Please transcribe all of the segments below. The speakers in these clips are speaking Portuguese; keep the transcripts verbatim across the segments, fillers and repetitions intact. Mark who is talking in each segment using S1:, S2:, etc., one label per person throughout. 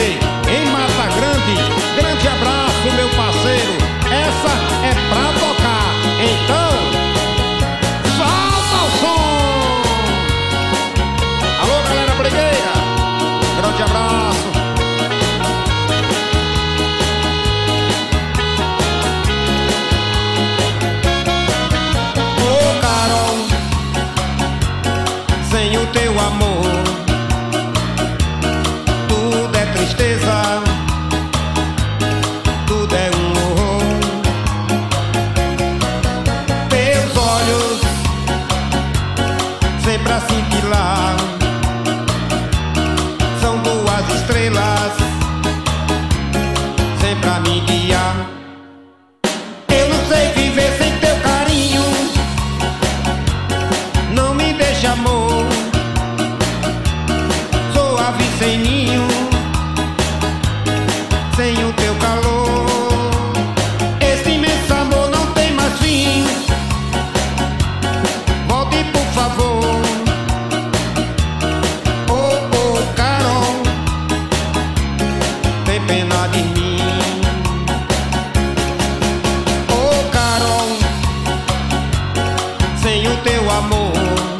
S1: Lê, em Mata Grande. Grande abraço, meu parceiro. Essa é pra tocar. Então, solta o som. Alô, galera brigueira. Grande abraço. Ô, Carol, sem o teu amor tudo é tristeza, tudo é um horror. Teus olhos sempre a cintilar, são duas estrelas sempre a me guiar. Eu não sei viver sem teu carinho, não me deixe amor, sou ave sem ninho, sem o teu calor. Esse imenso amor não tem mais fim, volte por favor. Oh, oh, Carol, tem pena de mim. Oh, Carol, sem o teu amor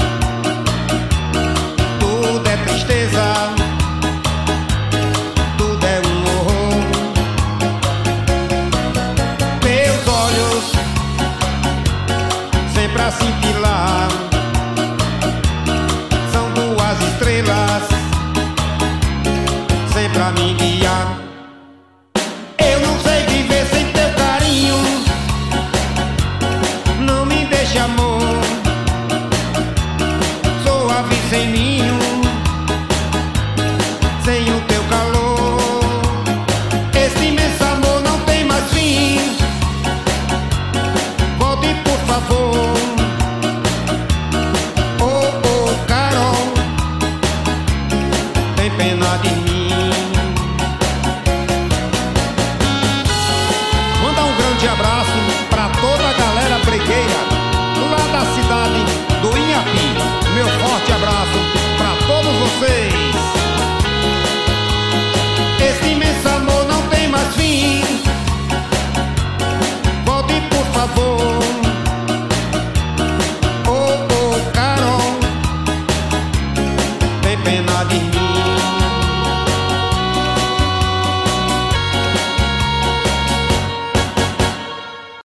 S1: tudo é tristeza, tudo é um horror. Teus olhos sempre a cintilar, são duas estrelas sempre a me guiar. Eu não sei viver sem teu carinho, não me deixe amor, sou ave sem ninho,